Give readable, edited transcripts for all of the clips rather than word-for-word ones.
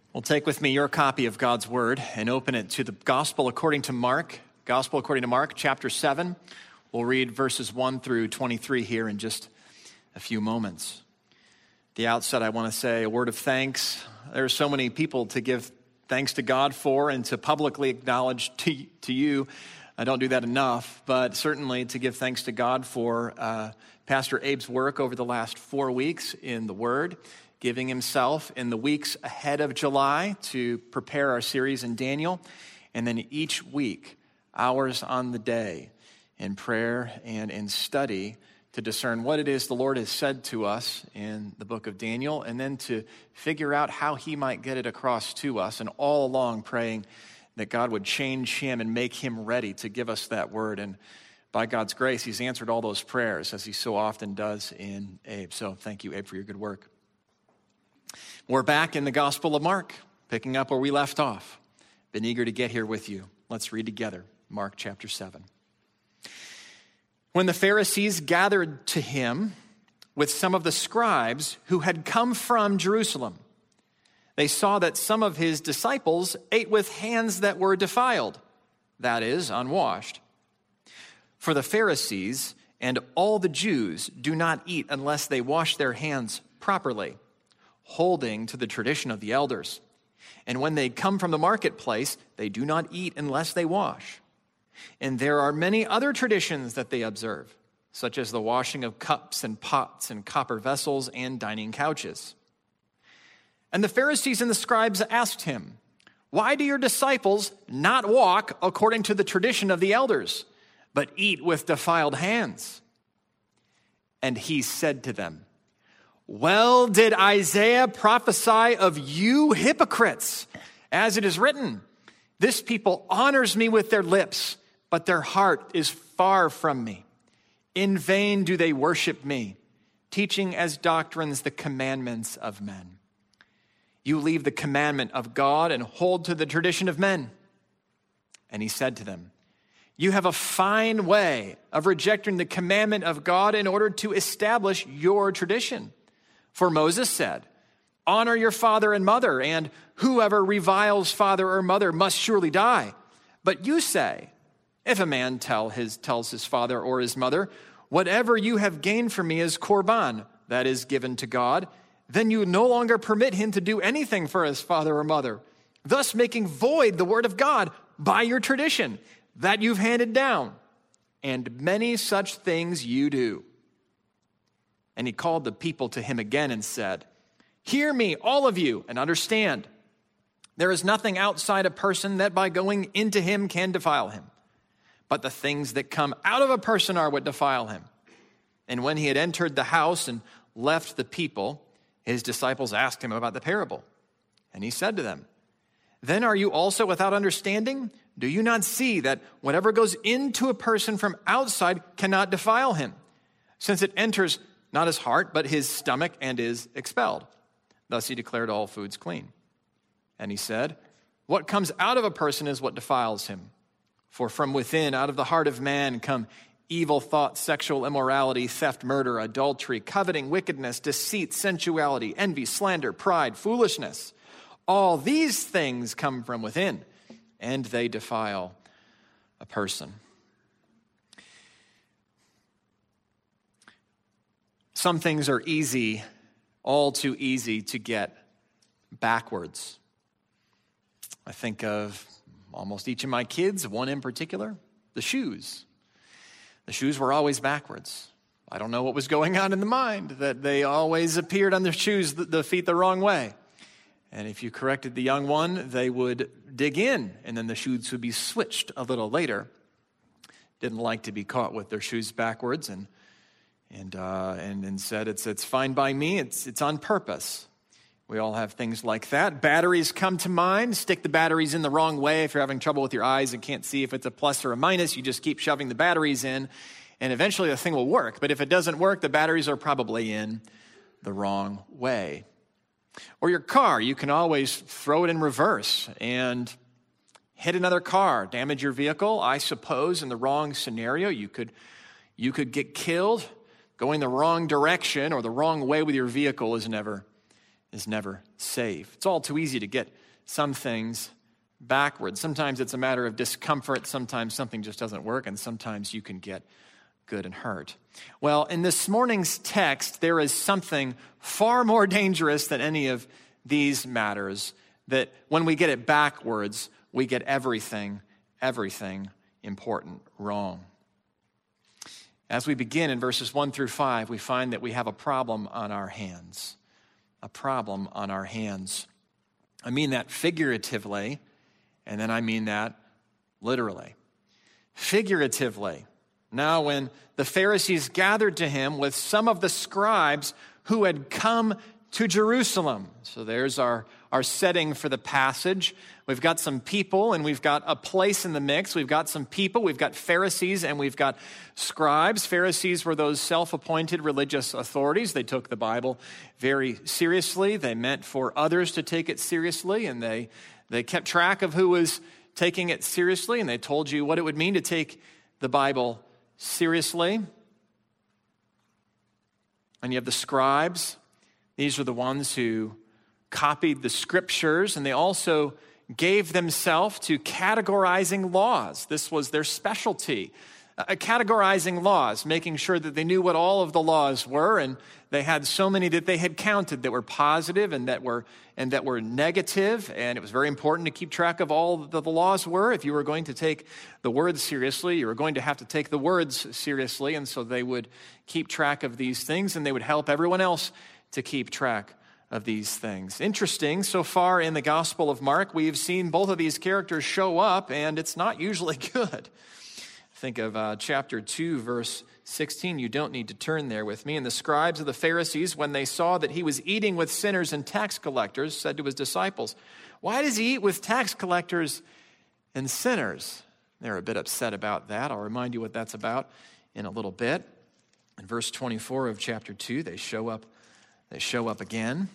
Well, take with me your copy of God's Word and open it to the Gospel according to Mark. Gospel according to Mark, chapter 7. We'll read verses 1 through 23 here in just a few moments. At the outset, I want to say a word of thanks. There are so many people to give thanks to God for and to publicly acknowledge to you. I don't do that enough, but certainly to give thanks to God for Pastor Abe's work over the last 4 weeks in the Word, giving himself in the weeks ahead of July to prepare our series in Daniel, and then each week, hours on the day in prayer and in study to discern what it is the Lord has said to us in the book of Daniel, and then to figure out how he might get it across to us, and all along praying that God would change him and make him ready to give us that word. And by God's grace, he's answered all those prayers, as he so often does in Abe. So thank you, Abe, for your good work. We're back in the Gospel of Mark, picking up where we left off. Been eager to get here with you. Let's read together, Mark chapter 7. When the Pharisees gathered to him with some of the scribes who had come from Jerusalem, they saw that some of his disciples ate with hands that were defiled, that is, unwashed. For the Pharisees and all the Jews do not eat unless they wash their hands properly, holding to the tradition of the elders. And when they come from the marketplace, they do not eat unless they wash. And there are many other traditions that they observe, such as the washing of cups and pots and copper vessels and dining couches. And the Pharisees and the scribes asked him, "Why do your disciples not walk according to the tradition of the elders, but eat with defiled hands?" And he said to them, "Well did Isaiah prophesy of you hypocrites, as it is written, 'This people honors me with their lips, but their heart is far from me. In vain do they worship me, teaching as doctrines the commandments of men.' You leave the commandment of God and hold to the tradition of men." And he said to them, "You have a fine way of rejecting the commandment of God in order to establish your tradition. For Moses said, 'Honor your father and mother, and whoever reviles father or mother must surely die.' But you say, 'If a man tells his father or his mother, whatever you have gained from me is korban, that is given to God,' then you no longer permit him to do anything for his father or mother, thus making void the word of God by your tradition that you've handed down. And many such things you do." And he called the people to him again and said, "Hear me, all of you, and understand. There is nothing outside a person that by going into him can defile him. But the things that come out of a person are what defile him." And when he had entered the house and left the people, his disciples asked him about the parable. And he said to them, "Then are you also without understanding? Do you not see that whatever goes into a person from outside cannot defile him, since it enters not his heart, but his stomach, and is expelled?" Thus he declared all foods clean. And he said, "What comes out of a person is what defiles him. For from within, out of the heart of man, come evil thoughts, sexual immorality, theft, murder, adultery, coveting, wickedness, deceit, sensuality, envy, slander, pride, foolishness. All these things come from within, and they defile a person." Some things are easy, all too easy to get backwards. I think of almost each of my kids, one in particular, the shoes. The shoes were always backwards. I don't know what was going on in the mind that they always appeared on their shoes, the feet the wrong way. And if you corrected the young one, they would dig in, and then the shoes would be switched a little later. Didn't like to be caught with their shoes backwards, and said, it's fine by me, it's on purpose. We all have things like that. Batteries come to mind. Stick the batteries in the wrong way. If you're having trouble with your eyes and can't see if it's a plus or a minus, you just keep shoving the batteries in, and eventually the thing will work. But if it doesn't work, the batteries are probably in the wrong way. Or your car, you can always throw it in reverse and hit another car, damage your vehicle. I suppose in the wrong scenario, you could get killed. Going the wrong direction or the wrong way with your vehicle is never is never safe. It's all too easy to get some things backwards. Sometimes it's a matter of discomfort. Sometimes something just doesn't work, and sometimes you can get good and hurt. Well, in this morning's text, there is something far more dangerous than any of these matters, that when we get it backwards, we get everything important wrong. As we begin in verses 1 through 5, we find that we have a problem on our hands. A problem on our hands. I mean that figuratively, and then I mean that literally. Figuratively. Now, when the Pharisees gathered to him with some of the scribes who had come to Jerusalem. So there's our setting for the passage. We've got some people and we've got a place in the mix. We've got some people, we've got Pharisees and we've got scribes. Pharisees were those self-appointed religious authorities. They took the Bible very seriously. They meant for others to take it seriously, and they kept track of who was taking it seriously, and they told you what it would mean to take the Bible seriously. And you have the scribes. These were the ones who copied the scriptures, and they also gave themselves to categorizing laws. This was their specialty, categorizing laws, making sure that they knew what all of the laws were, and they had so many that they had counted that were positive and that were negative, and it was very important to keep track of all that the laws were. If you were going to take the words seriously, you were going to have to take the words seriously, and so they would keep track of these things, and they would help everyone else to keep track of these things. Interesting, so far in the Gospel of Mark, we've seen both of these characters show up, and it's not usually good. Think of chapter 2, verse 16. You don't need to turn there with me. And the scribes of the Pharisees, when they saw that he was eating with sinners and tax collectors, said to his disciples, "Why does he eat with tax collectors and sinners?" They're a bit upset about that. I'll remind you what that's about in a little bit. In verse 24 of chapter 2, they show up again.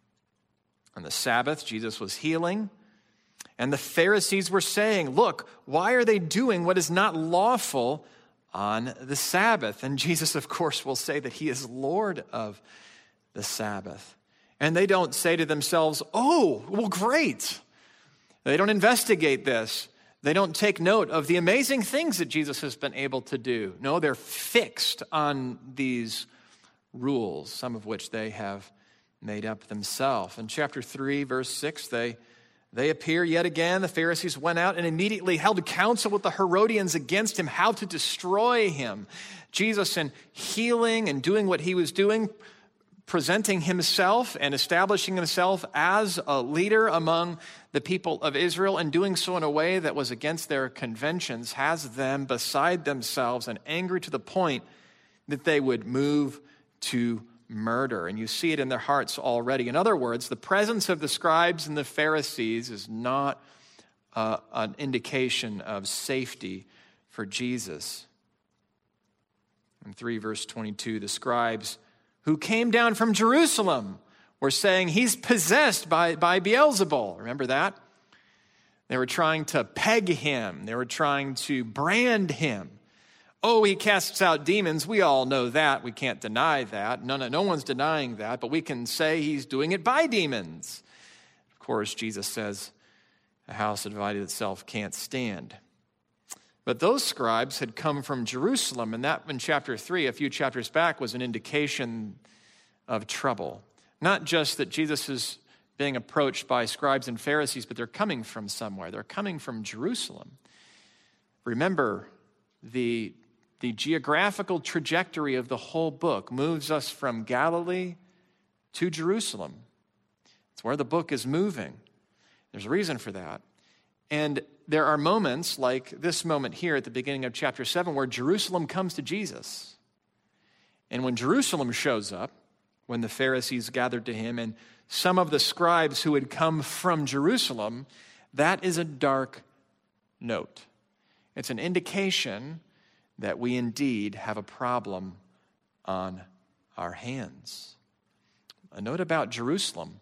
On the Sabbath, Jesus was healing. And the Pharisees were saying, "Look, why are they doing what is not lawful on the Sabbath?" And Jesus, of course, will say that he is Lord of the Sabbath. And they don't say to themselves, "Oh, well, great." They don't investigate this. They don't take note of the amazing things that Jesus has been able to do. No, they're fixed on these rules, some of which they have made up themselves. In chapter 3, verse 6, they appear yet again. The Pharisees went out and immediately held counsel with the Herodians against him, how to destroy him. Jesus, in healing and doing what he was doing, presenting himself and establishing himself as a leader among the people of Israel, and doing so in a way that was against their conventions, has them beside themselves and angry to the point that they would move to murder. And you see it in their hearts already. In other words, the presence of the scribes and the Pharisees is not an indication of safety for Jesus. In 3 verse 22, the scribes who came down from Jerusalem were saying he's possessed by Beelzebul. Remember that? They were trying to peg him. They were trying to brand him. Oh, he casts out demons. We all know that. We can't deny that. No one's denying that, but we can say he's doing it by demons. Of course, Jesus says a house divided itself can't stand. But those scribes had come from Jerusalem, and that in chapter 3, a few chapters back, was an indication of trouble. Not just that Jesus is being approached by scribes and Pharisees, but they're coming from somewhere. They're coming from Jerusalem. Remember, the geographical trajectory of the whole book moves us from Galilee to Jerusalem. It's where the book is moving. There's a reason for that. And there are moments like this moment here at the beginning of chapter 7 where Jerusalem comes to Jesus. And when Jerusalem shows up, when the Pharisees gathered to him and some of the scribes who had come from Jerusalem, that is a dark note. It's an indication that we indeed have a problem on our hands. A note about Jerusalem.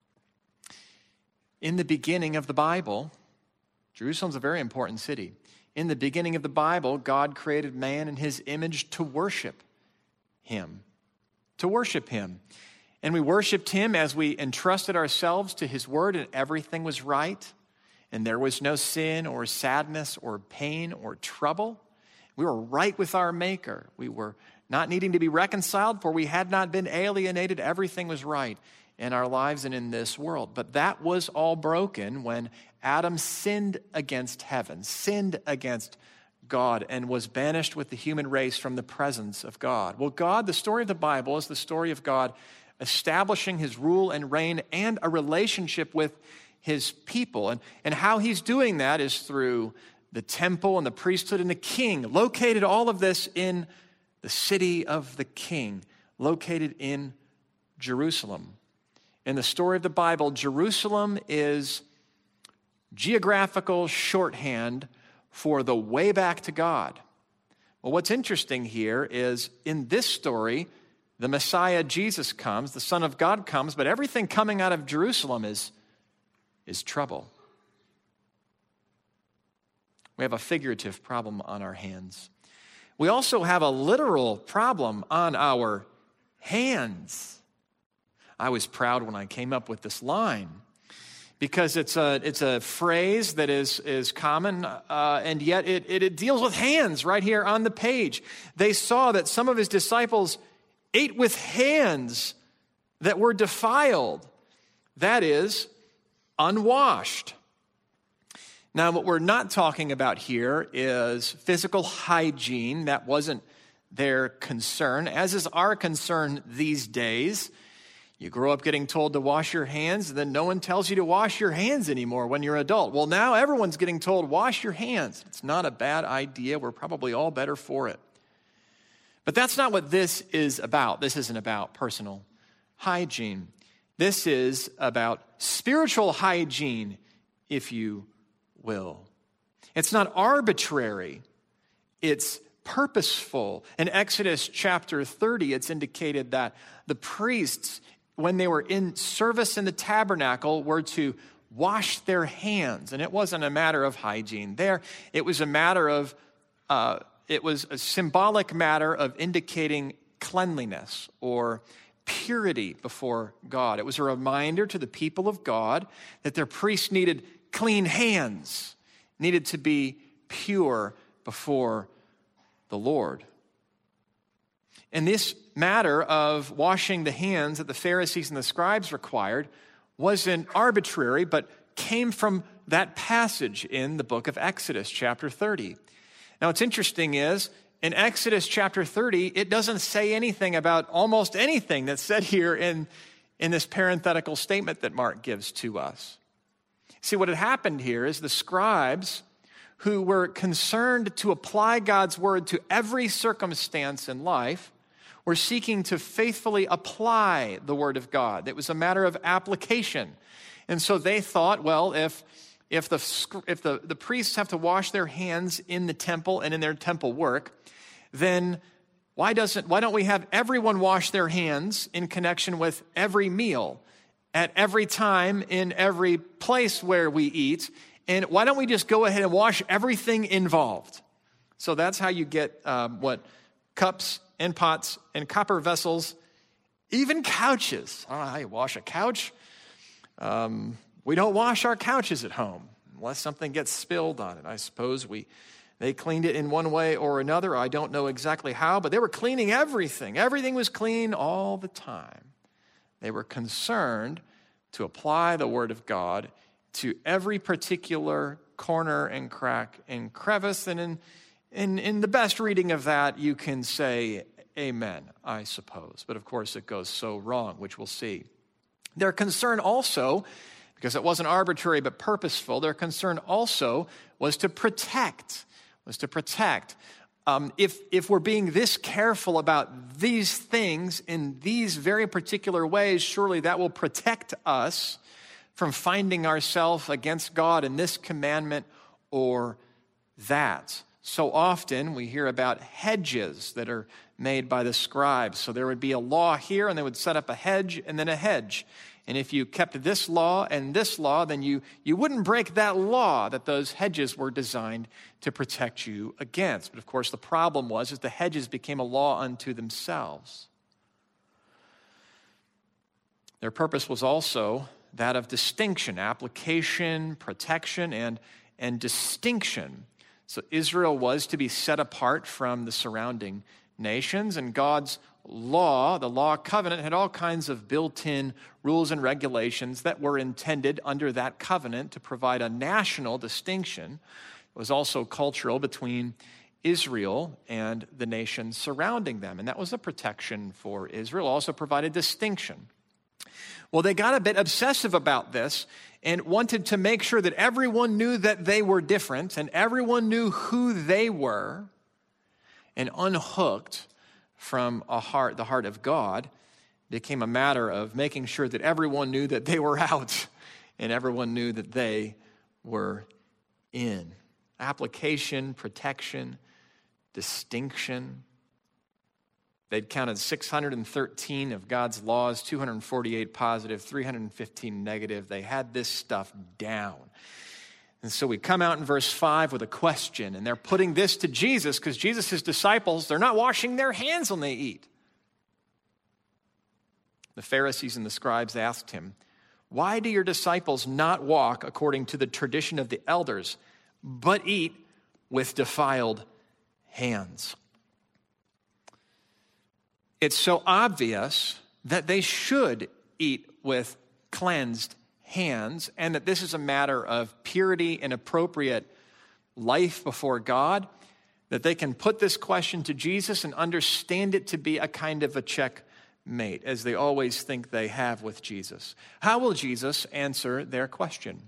In the beginning of the Bible, Jerusalem's a very important city. In the beginning of the Bible, God created man in his image to worship him. To worship him. And we worshiped him as we entrusted ourselves to his word, and everything was right. And there was no sin or sadness or pain or trouble. We were right with our Maker. We were not needing to be reconciled, for we had not been alienated. Everything was right in our lives and in this world. But that was all broken when Adam sinned against heaven, sinned against God, and was banished with the human race from the presence of God. Well, God, the story of the Bible is the story of God establishing his rule and reign and a relationship with his people. And how he's doing that is through the temple and the priesthood and the king, located all of this in the city of the king, located in Jerusalem. In the story of the Bible, Jerusalem is geographical shorthand for the way back to God. Well, what's interesting here is in this story, the Messiah, Jesus, comes, the Son of God comes, but everything coming out of Jerusalem is trouble. We have a figurative problem on our hands. We also have a literal problem on our hands. I was proud when I came up with this line because it's a phrase that is common, and yet it deals with hands right here on the page. They saw that some of his disciples ate with hands that were defiled, that is, unwashed. Now, what we're not talking about here is physical hygiene. That wasn't their concern, as is our concern these days. You grow up getting told to wash your hands, and then no one tells you to wash your hands anymore when you're an adult. Well, now everyone's getting told, wash your hands. It's not a bad idea. We're probably all better for it. But that's not what this is about. This isn't about personal hygiene. This is about spiritual hygiene, if you will. It's not arbitrary. It's purposeful. In Exodus chapter 30, it's indicated that the priests, when they were in service in the tabernacle, were to wash their hands. And it wasn't a matter of hygiene there. It was a matter of it was a symbolic matter of indicating cleanliness or purity before God. It was a reminder to the people of God that their priests needed clean hands, needed to be pure before the Lord. And this matter of washing the hands that the Pharisees and the scribes required wasn't arbitrary, but came from that passage in the book of Exodus, chapter 30. Now, what's interesting is, in Exodus chapter 30, it doesn't say anything about almost anything that's said here in this parenthetical statement that Mark gives to us. See, what had happened here is the scribes, who were concerned to apply God's word to every circumstance in life, were seeking to faithfully apply the word of God. It was a matter of application. And so they thought, well, if the priests have to wash their hands in the temple and in their temple work, then why don't we have everyone wash their hands in connection with every meal, at every time, in every place where we eat? And why don't we just go ahead and wash everything involved? So that's how you get cups and pots and copper vessels, even couches. I don't know how you wash a couch. We don't wash our couches at home unless something gets spilled on it. I suppose they cleaned it in one way or another. I don't know exactly how, but they were cleaning everything. Everything was clean all the time. They were concerned to apply the word of God to every particular corner and crack and crevice. And in the best reading of that, you can say amen, I suppose. But of course, it goes so wrong, which we'll see. Their concern also, because it wasn't arbitrary but purposeful, their concern also was to protect. If we're being this careful about these things in these very particular ways, surely that will protect us from finding ourselves against God in this commandment or that. So often we hear about hedges that are made by the scribes. So there would be a law here, and they would set up a hedge and then a hedge. And if you kept this law and this law, then you wouldn't break that law that those hedges were designed to protect you against. But of course, the problem was the hedges became a law unto themselves. Their purpose was also that of distinction, application, protection, and distinction. So Israel was to be set apart from the surrounding nations, and God's law, the law covenant, had all kinds of built-in rules and regulations that were intended under that covenant to provide a national distinction. It was also cultural between Israel and the nations surrounding them, and that was a protection for Israel, also provided distinction. Well, they got a bit obsessive about this and wanted to make sure that everyone knew that they were different and everyone knew who they were, and unhooked from the heart of God became a matter of making sure that everyone knew that they were out and everyone knew that they were in. Application, protection, distinction. They'd counted 613 of God's laws, 248 positive, 315 negative. They had this stuff down. And so we come out in verse 5 with a question, and they're putting this to Jesus because Jesus' disciples, they're not washing their hands when they eat. The Pharisees and the scribes asked him, "Why do your disciples not walk according to the tradition of the elders, but eat with defiled hands?" It's so obvious that they should eat with cleansed hands, and that this is a matter of purity and appropriate life before God, that they can put this question to Jesus and understand it to be a kind of a checkmate, as they always think they have with Jesus. How will Jesus answer their question?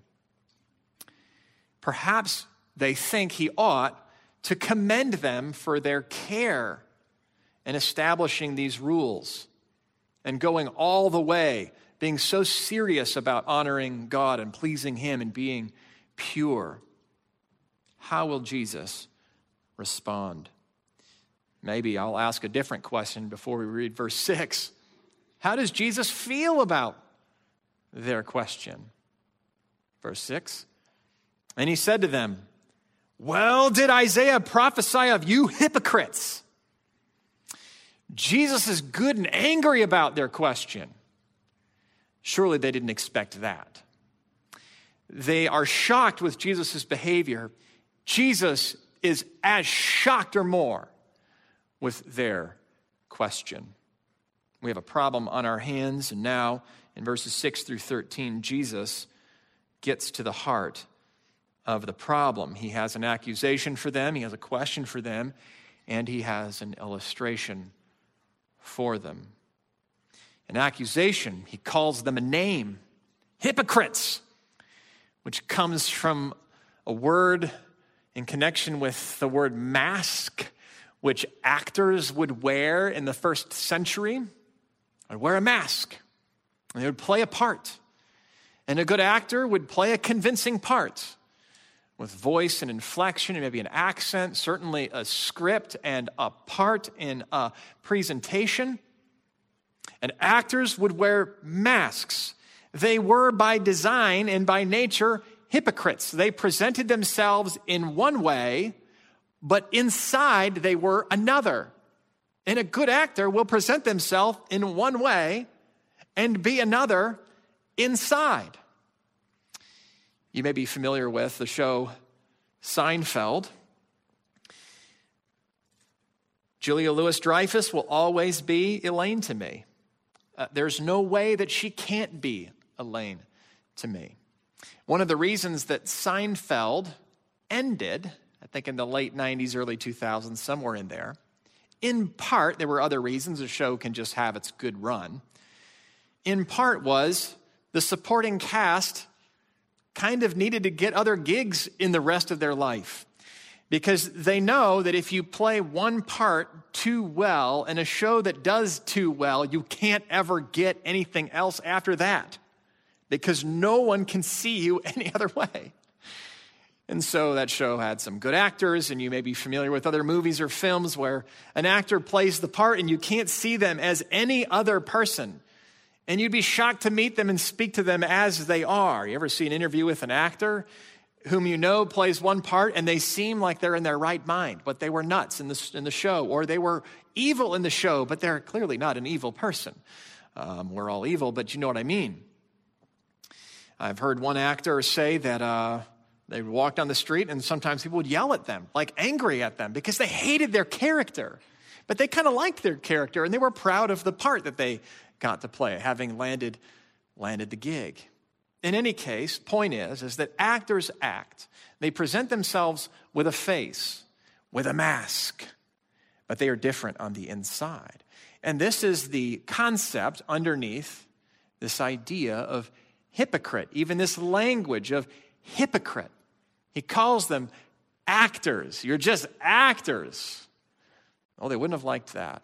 Perhaps they think he ought to commend them for their care in establishing these rules and going all the way, being so serious about honoring God and pleasing him and being pure. How will Jesus respond? Maybe I'll ask a different question before we read verse 6. How does Jesus feel about their question? Verse 6. And he said to them, "Well, did Isaiah prophesy of you hypocrites?" Jesus is good and angry about their question. Surely they didn't expect that. They are shocked with Jesus' behavior. Jesus is as shocked or more with their question. We have a problem on our hands, and now in verses 6 through 13, Jesus gets to the heart of the problem. He has an accusation for them, he has a question for them, and he has an illustration for them. An accusation, he calls them a name, hypocrites, which comes from a word in connection with the word mask, which actors would wear in the first century. They'd wear a mask, and they would play a part. And a good actor would play a convincing part with voice and inflection and maybe an accent, certainly a script and a part in a presentation. And actors would wear masks. They were by design and by nature hypocrites. They presented themselves in one way, but inside they were another. And a good actor will present themselves in one way and be another inside. You may be familiar with the show Seinfeld. Julia Louis-Dreyfus will always be Elaine to me. There's no way that she can't be Elaine to me. One of the reasons that Seinfeld ended, I think in the late 90s, early 2000s, somewhere in there, in part, there were other reasons a show can just have its good run. In part was the supporting cast kind of needed to get other gigs in the rest of their life, because they know that if you play one part too well in a show that does too well, you can't ever get anything else after that, because no one can see you any other way. And so that show had some good actors, and you may be familiar with other movies or films where an actor plays the part and you can't see them as any other person. And you'd be shocked to meet them and speak to them as they are. You ever see an interview with an actor whom you know plays one part and they seem like they're in their right mind, but they were nuts in the show, or they were evil in the show, but they're clearly not an evil person. we're all evil, but you know what I mean. I've heard one actor say that they would walk down the street and sometimes people would yell at them, like angry at them, because they hated their character. But they kind of liked their character, and they were proud of the part that they got to play, having landed the gig. In any case, point is that actors act. They present themselves with a face, with a mask, but they are different on the inside. And this is the concept underneath this idea of hypocrite, even this language of hypocrite. He calls them actors. You're just actors. Oh, they wouldn't have liked that.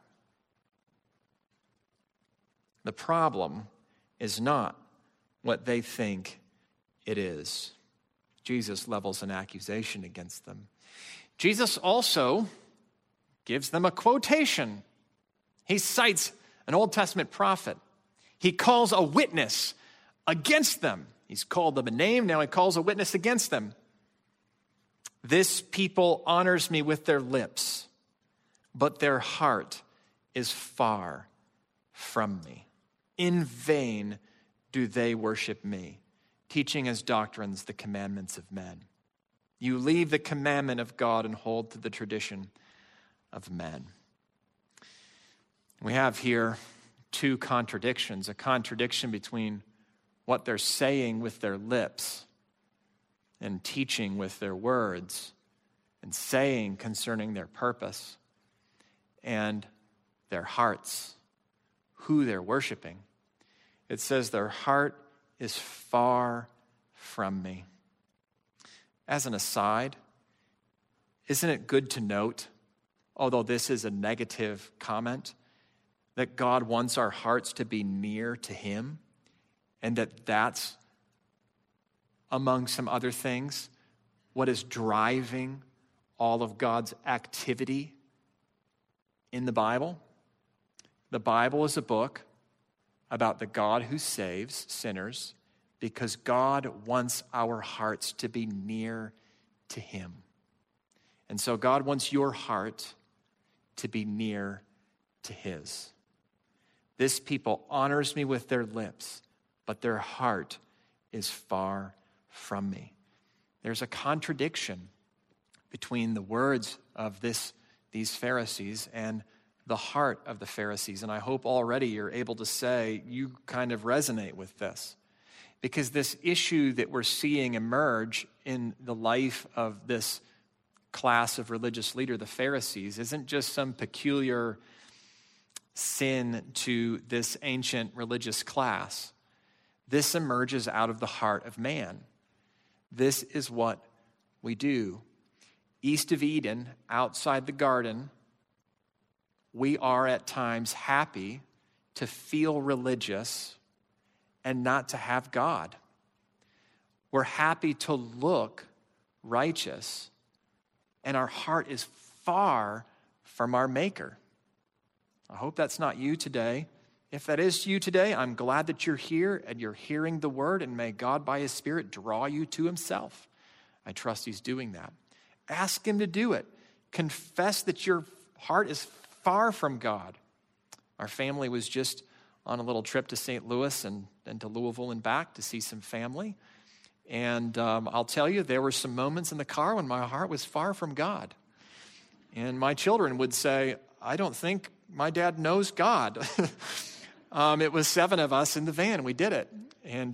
The problem is not what they think it is. Jesus levels an accusation against them. Jesus also gives them a quotation. He cites an Old Testament prophet. He calls a witness against them. He's called them a name, now he calls a witness against them. This people honors me with their lips, but their heart is far from me. In vain do they worship me, teaching as doctrines the commandments of men. You leave the commandment of God and hold to the tradition of men. We have here two contradictions, a contradiction between what they're saying with their lips and teaching with their words and saying concerning their purpose and their hearts, who they're worshiping. It says their heart is far from me. As an aside, isn't it good to note, although this is a negative comment, that God wants our hearts to be near to him, and that's, among some other things, what is driving all of God's activity in the Bible? The Bible is a book about the God who saves sinners because God wants our hearts to be near to him. And so God wants your heart to be near to his. This people honors me with their lips, but their heart is far from me. There's a contradiction between the words of these Pharisees and the heart of the Pharisees. And I hope already you're able to say you kind of resonate with this. Because this issue that we're seeing emerge in the life of this class of religious leader, the Pharisees, isn't just some peculiar sin to this ancient religious class. This emerges out of the heart of man. This is what we do. East of Eden, outside the garden, we are at times happy to feel religious and not to have God. We're happy to look righteous, and our heart is far from our Maker. I hope that's not you today. If that is you today, I'm glad that you're here and you're hearing the word, and may God by his Spirit draw you to himself. I trust he's doing that. Ask him to do it. Confess that your heart is far from God. Our family was just on a little trip to St. Louis and to Louisville and back to see some family. And I'll tell you, there were some moments in the car when my heart was far from God. And my children would say, I don't think my dad knows God. It was 7 of us in the van. We did it. And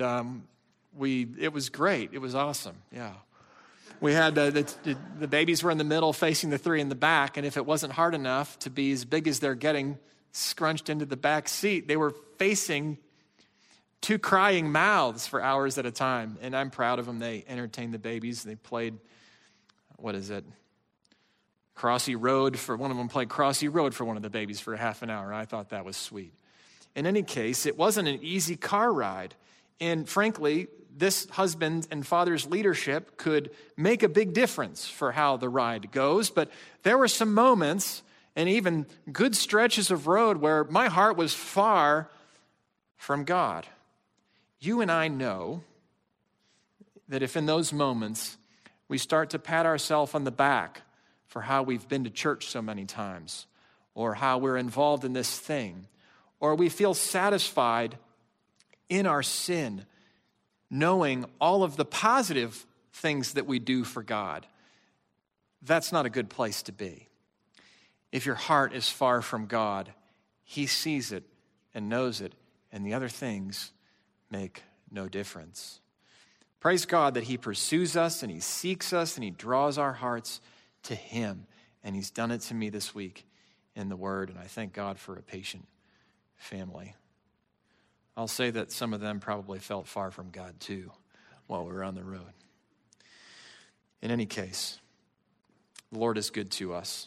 it was great. It was awesome. Yeah. We had the babies were in the middle facing the 3 in the back. And if it wasn't hard enough to be as big as they're getting scrunched into the back seat, they were facing 2 crying mouths for hours at a time. And I'm proud of them. They entertained the babies. They played, Crossy Road for one of them played Crossy Road for one of the babies for half an hour. I thought that was sweet. In any case, it wasn't an easy car ride. And frankly, this husband and father's leadership could make a big difference for how the ride goes. But there were some moments and even good stretches of road where my heart was far from God. You and I know that if in those moments we start to pat ourselves on the back for how we've been to church so many times, or how we're involved in this thing, or we feel satisfied in our sin, knowing all of the positive things that we do for God, that's not a good place to be. If your heart is far from God, he sees it and knows it, and the other things make no difference. Praise God that he pursues us and he seeks us and he draws our hearts to him. And he's done it to me this week in the Word, and I thank God for a patient family. I'll say that some of them probably felt far from God too while we were on the road. In any case, the Lord is good to us.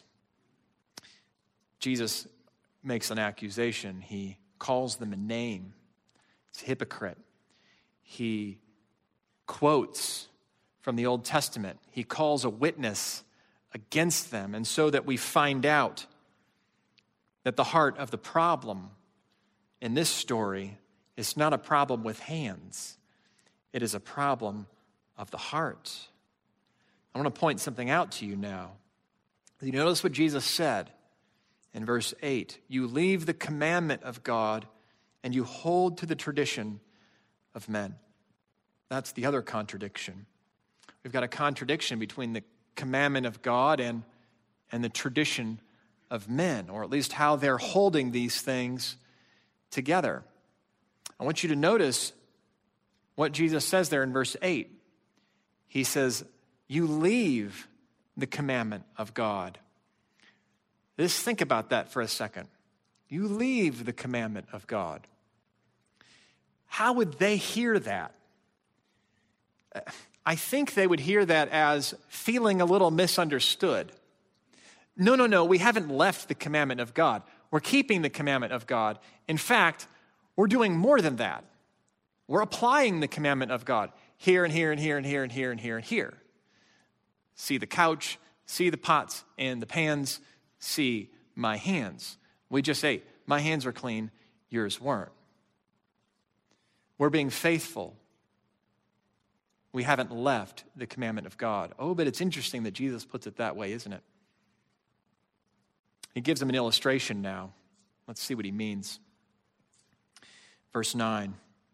Jesus makes an accusation. He calls them a name. It's a hypocrite. He quotes from the Old Testament. He calls a witness against them, and so that we find out that the heart of the problem in this story is not a problem with hands. It is a problem of the heart. I want to point something out to you now. You notice what Jesus said in verse 8. You leave the commandment of God and you hold to the tradition of men. That's the other contradiction. We've got a contradiction between the commandment of God and the tradition of men, or at least how they're holding these things together. I want you to notice what Jesus says there in verse 8. He says, you leave the commandment of God. Just think about that for a second. You leave the commandment of God. How would they hear that? I think they would hear that as feeling a little misunderstood. No, we haven't left the commandment of God. We're keeping the commandment of God. In fact, we're doing more than that. We're applying the commandment of God here and here and here and here and here and here and here. See the couch, see the pots and the pans, see my hands. We just say, my hands are clean, yours weren't. We're being faithful. We haven't left the commandment of God. Oh, but it's interesting that Jesus puts it that way, isn't it? He gives them an illustration now. Let's see what he means. Verse 9.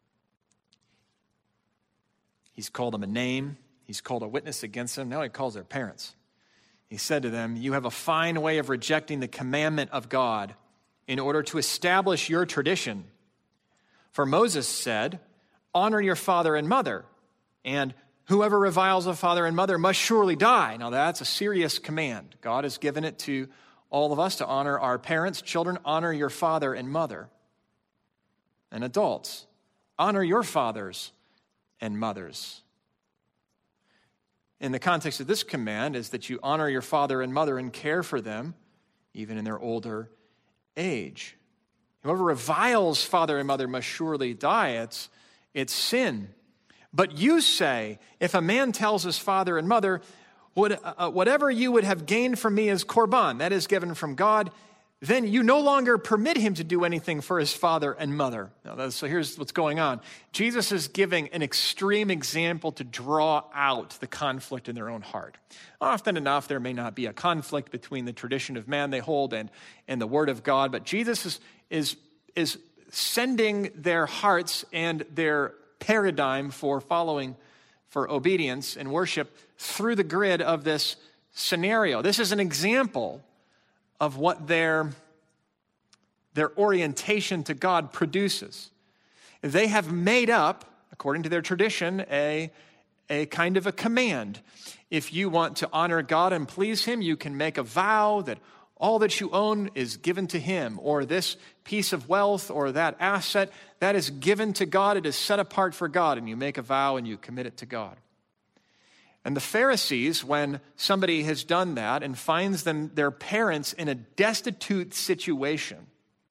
He's called them a name. He's called a witness against them. Now he calls their parents. He said to them, you have a fine way of rejecting the commandment of God in order to establish your tradition. For Moses said, honor your father and mother, and whoever reviles a father and mother must surely die. Now that's a serious command. God has given it to all of us to honor our parents. Children, honor your father and mother. And adults, honor your fathers and mothers. In the context of this command is that you honor your father and mother and care for them, even in their older age. Whoever reviles father and mother must surely die. It's sin. But you say, if a man tells his father and mother, whatever you would have gained from me is korban, that is given from God, then you no longer permit him to do anything for his father and mother. So here's what's going on. Jesus is giving an extreme example to draw out the conflict in their own heart. Often enough, there may not be a conflict between the tradition of man they hold and the word of God, but Jesus is sending their hearts and their paradigm for obedience and worship through the grid of this scenario. This is an example of what their orientation to God produces. They have made up, according to their tradition, a kind of a command. If you want to honor God and please him, you can make a vow that all that you own is given to him, or this piece of wealth or that asset, that is given to God, it is set apart for God, and you make a vow and you commit it to God. And the Pharisees, when somebody has done that and finds their parents in a destitute situation,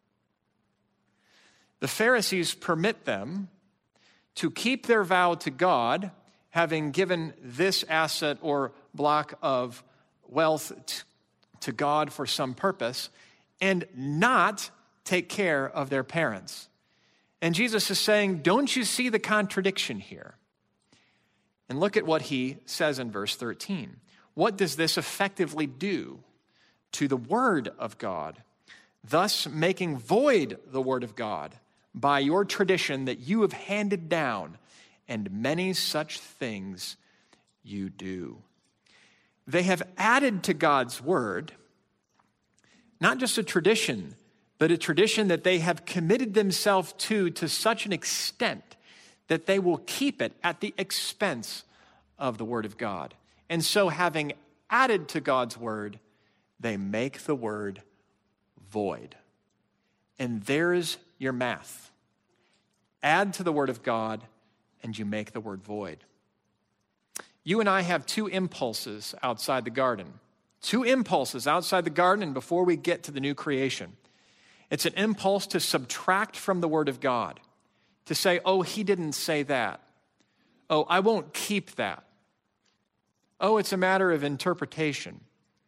the Pharisees permit them to keep their vow to God, having given this asset or block of wealth to God for some purpose, and not take care of their parents. And Jesus is saying, don't you see the contradiction here? And look at what he says in verse 13. What does this effectively do to the word of God? thus making void the word of God by your tradition that you have handed down, and many such things you do. They have added to God's word not just a tradition, but a tradition that they have committed themselves to such an extent that they will keep it at the expense of the word of God. And so having added to God's word, they make the word void. And there's your math. Add to the word of God, and you make the word void. You and I have two impulses outside the garden. Two impulses outside the garden and before we get to the new creation. It's an impulse to subtract from the word of God. To say, oh, he didn't say that. Oh, I won't keep that. Oh, it's a matter of interpretation.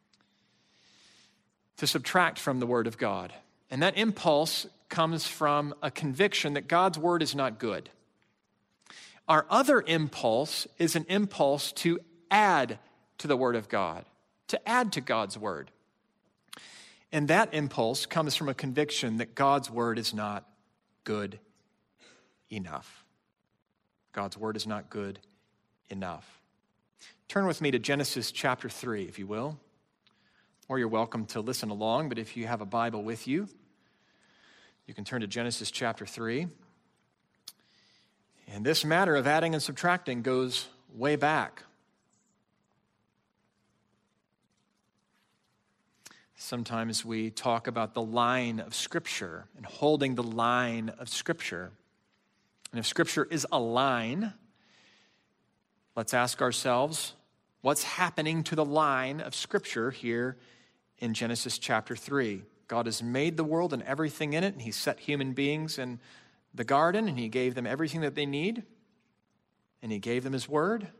To subtract from the word of God. And that impulse comes from a conviction that God's word is not good. Our other impulse is an impulse to add to the word of God, to add to God's word. And that impulse comes from a conviction that God's word is not good enough. God's word is not good enough. Turn with me to Genesis chapter 3, if you will. Or you're welcome to listen along, but if you have a Bible with you, you can turn to Genesis chapter 3. And this matter of adding and subtracting goes way back. Sometimes we talk about the line of Scripture and holding the line of Scripture. And if Scripture is a line, let's ask ourselves, what's happening to the line of Scripture here in Genesis chapter 3? God has made the world and everything in it, and he set human beings in the garden, and he gave them everything that they need, and he gave them his word, and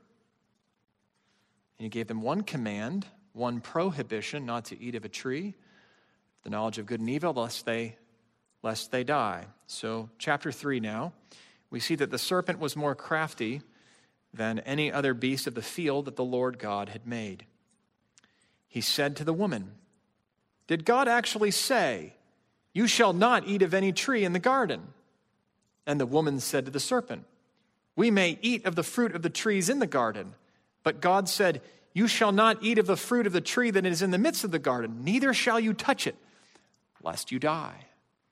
he gave them one command, one prohibition, not to eat of a tree, the knowledge of good and evil, lest they die. So chapter 3 now, we see that the serpent was more crafty than any other beast of the field that the Lord God had made. He said to the woman, "Did God actually say, 'You shall not eat of any tree in the garden'?" And the woman said to the serpent, "We may eat of the fruit of the trees in the garden, but God said, 'You shall not eat of the fruit of the tree that is in the midst of the garden, neither shall you touch it, lest you die.'"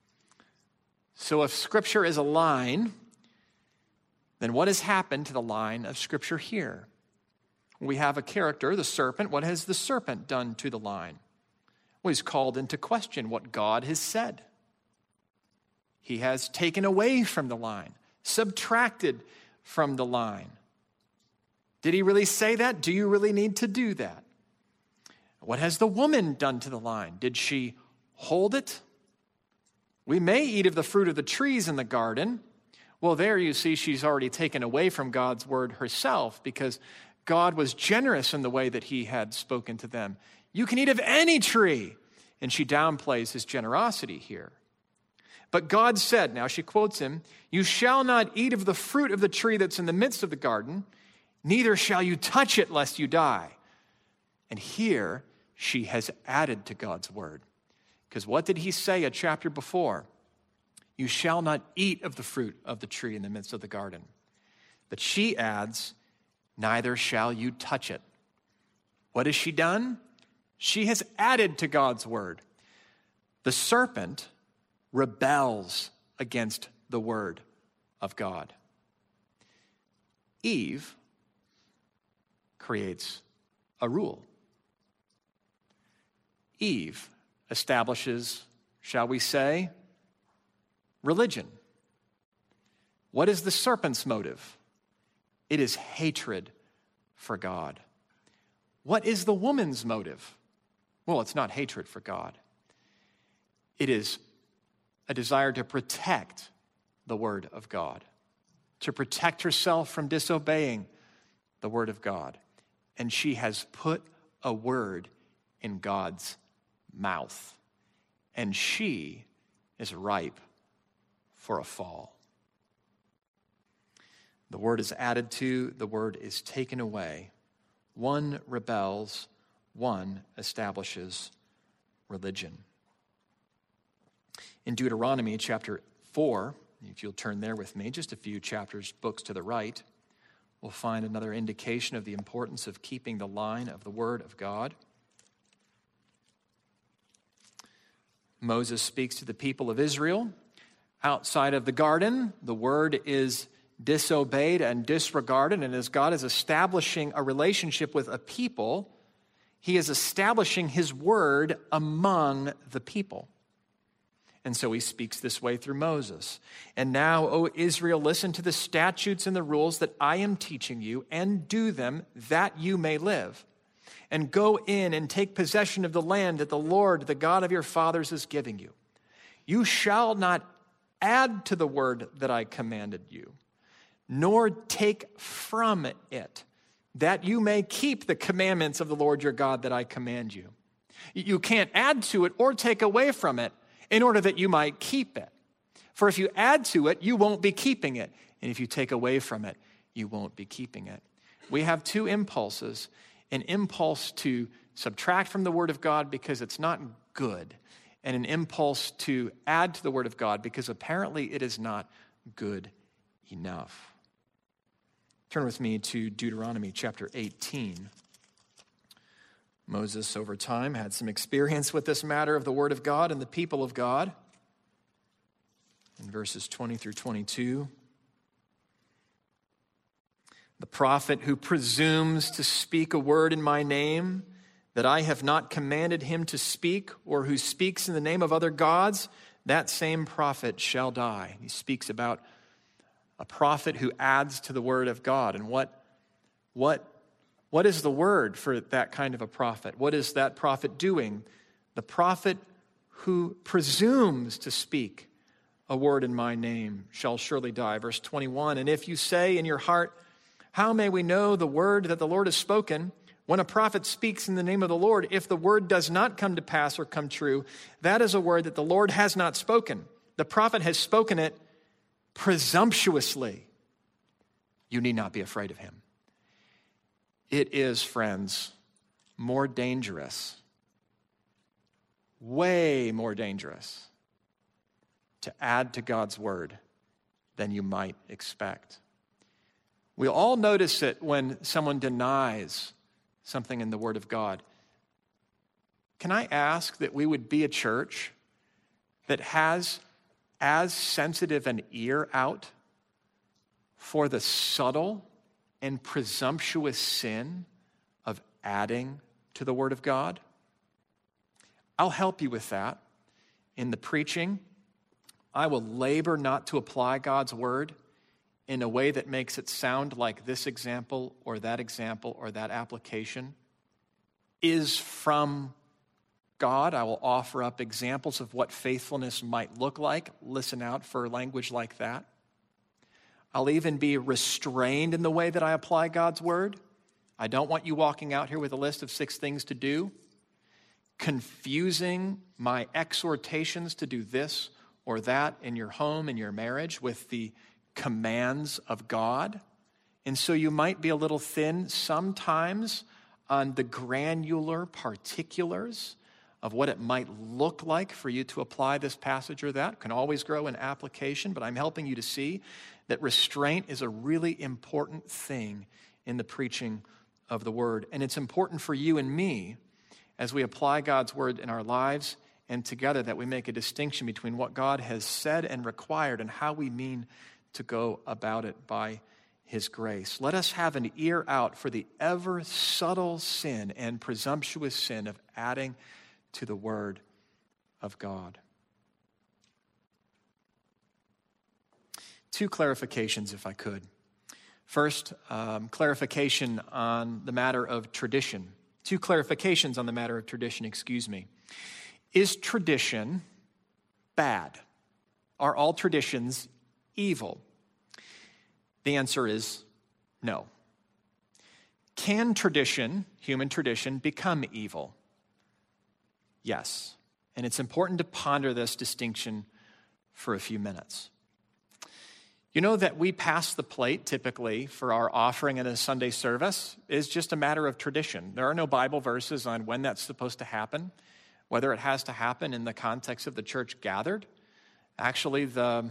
So if Scripture is a line, then what has happened to the line of Scripture here? We have a character, the serpent. What has the serpent done to the line? Well, he's called into question what God has said. He has taken away from the line, subtracted from the line. Did he really say that? Do you really need to do that? What has the woman done to the line? Did she hold it? We may eat of the fruit of the trees in the garden. Well, there you see she's already taken away from God's word herself because God was generous in the way that he had spoken to them. You can eat of any tree. And she downplays his generosity here. But God said, now she quotes him, "You shall not eat of the fruit of the tree that's in the midst of the garden, neither shall you touch it lest you die." And here she has added to God's word. Because what did he say a chapter before? You shall not eat of the fruit of the tree in the midst of the garden. But she adds, neither shall you touch it. What has she done? She has added to God's word. The serpent rebels against the word of God. Eve creates a rule. Eve establishes, shall we say, religion. What is the serpent's motive? It is hatred for God. What is the woman's motive? Well, it's not hatred for God. It is a desire to protect the word of God, to protect herself from disobeying the word of God. And she has put a word in God's mouth. And she is ripe for a fall. The word is added to, the word is taken away. One rebels, one establishes religion. In Deuteronomy chapter 4, if you'll turn there with me, just a few books to the right, we'll find another indication of the importance of keeping the line of the Word of God. Moses speaks to the people of Israel. Outside of the garden, the Word is disobeyed and disregarded, and as God is establishing a relationship with a people, He is establishing His Word among the people. And so He speaks this way through Moses. And now, O Israel, listen to the statutes and the rules that I am teaching you, and do them, that you may live. And go in and take possession of the land that the Lord, the God of your fathers, is giving you. You shall not add to the word that I commanded you, nor take from it, that you may keep the commandments of the Lord your God that I command you. You can't add to it or take away from it in order that you might keep it. For if you add to it, you won't be keeping it. And if you take away from it, you won't be keeping it. We have two impulses: an impulse to subtract from the Word of God because it's not good, and an impulse to add to the Word of God because apparently it is not good enough. Turn with me to Deuteronomy chapter 18. Moses, over time, had some experience with this matter of the Word of God and the people of God. In verses 20 through 22, the prophet who presumes to speak a word in my name that I have not commanded him to speak, or who speaks in the name of other gods, that same prophet shall die. He speaks about a prophet who adds to the Word of God. And what is the word for that kind of a prophet? What is that prophet doing? The prophet who presumes to speak a word in my name shall surely die. Verse 21, and if you say in your heart, how may we know the word that the Lord has spoken? When a prophet speaks in the name of the Lord, if the word does not come to pass or come true, that is a word that the Lord has not spoken. The prophet has spoken it presumptuously. You need not be afraid of him. It is, friends, more dangerous, way more dangerous, to add to God's word than you might expect. We all notice it when someone denies something in the Word of God. Can I ask that we would be a church that has as sensitive an ear out for the subtle and presumptuous sin of adding to the Word of God? I'll help you with that. In the preaching, I will labor not to apply God's Word in a way that makes it sound like this example or that application is from God. I will offer up examples of what faithfulness might look like. Listen out for language like that. I'll even be restrained in the way that I apply God's word. I don't want you walking out here with a list of 6 things to do, confusing my exhortations to do this or that in your home, in your marriage, with the commands of God. And so you might be a little thin sometimes on the granular particulars of what it might look like for you to apply this passage or that. Can always grow in application, but I'm helping you to see that restraint is a really important thing in the preaching of the word. And it's important for you and me as we apply God's word in our lives and together that we make a distinction between what God has said and required and how we mean to go about it by his grace. Let us have an ear out for the ever subtle sin and presumptuous sin of adding to the word of God. 2 clarifications, if I could. First, clarification on the matter of tradition. 2 clarifications on the matter of tradition, Is tradition bad? Are all traditions evil? The answer is no. Can tradition, human tradition, become evil? Yes. And it's important to ponder this distinction for a few minutes. You know that we pass the plate typically for our offering in a Sunday service is just a matter of tradition. There are no Bible verses on when that's supposed to happen. whether it has to happen in the context of the church gathered. Actually, the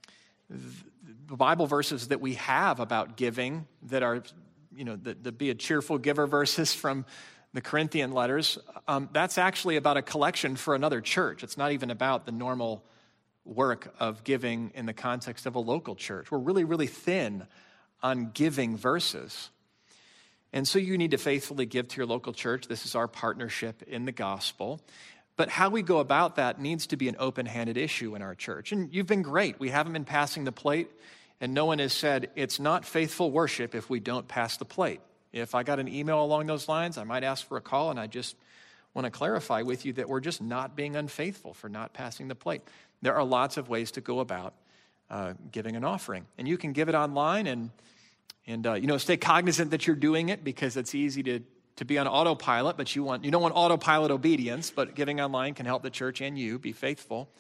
Bible verses that we have about giving that are, the be a cheerful giver verses from the Corinthian letters, that's actually about a collection for another church. It's not even about the normal work of giving in the context of a local church. We're really, really thin on giving verses. And so you need to faithfully give to your local church. This is our partnership in the gospel. But how we go about that needs to be an open-handed issue in our church. And you've been great. We haven't been passing the plate, and no one has said it's not faithful worship if we don't pass the plate. If I got an email along those lines, I might ask for a call, and I just want to clarify with you that we're just not being unfaithful for not passing the plate. There are lots of ways to go about giving an offering. And you can give it online and stay cognizant that you're doing it, because it's easy to be on autopilot, but you don't want autopilot obedience, but giving online can help the church and you be faithful.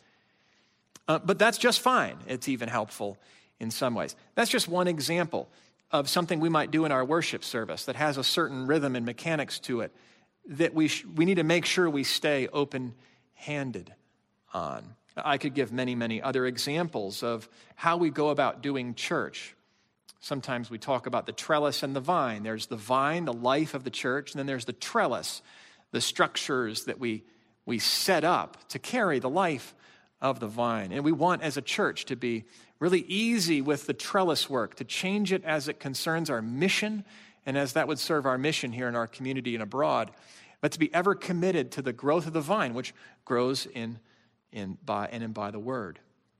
But that's just fine. It's even helpful in some ways. That's just one example of something we might do in our worship service that has a certain rhythm and mechanics to it that we need to make sure we stay open-handed on. I could give many, many other examples of how we go about doing church. Sometimes we talk about the trellis and the vine. There's the vine, the life of the church, and then there's the trellis, the structures that we set up to carry the life of the vine. And we want as a church to be really easy with the trellis work, to change it as it concerns our mission and as that would serve our mission here in our community and abroad, but to be ever committed to the growth of the vine, which grows in by the word.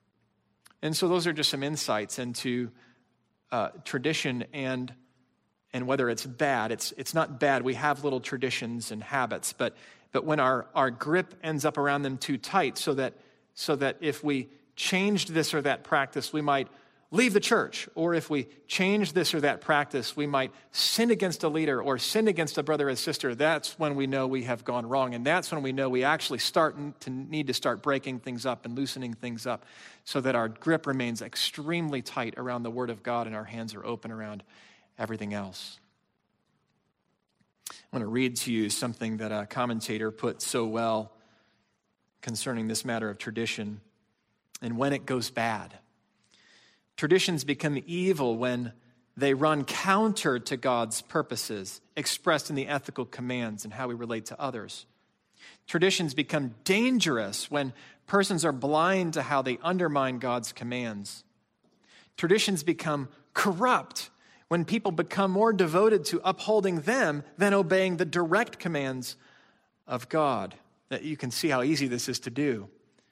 And so those are just some insights into tradition and whether it's bad. It's not bad. We have little traditions and habits, but when our grip ends up around them too tight, so that if we changed this or that practice, we might leave the church, or if we change this or that practice, we might sin against a leader or sin against a brother or sister. That's when we know we have gone wrong, and that's when we know we actually need to start breaking things up and loosening things up so that our grip remains extremely tight around the Word of God and our hands are open around everything else. I want to read to you something that a commentator put so well concerning this matter of tradition and when it goes bad. Traditions become evil when they run counter to God's purposes expressed in the ethical commands and how we relate to others. Traditions become dangerous when persons are blind to how they undermine God's commands. Traditions become corrupt when people become more devoted to upholding them than obeying the direct commands of God. That you can see how easy this is to do.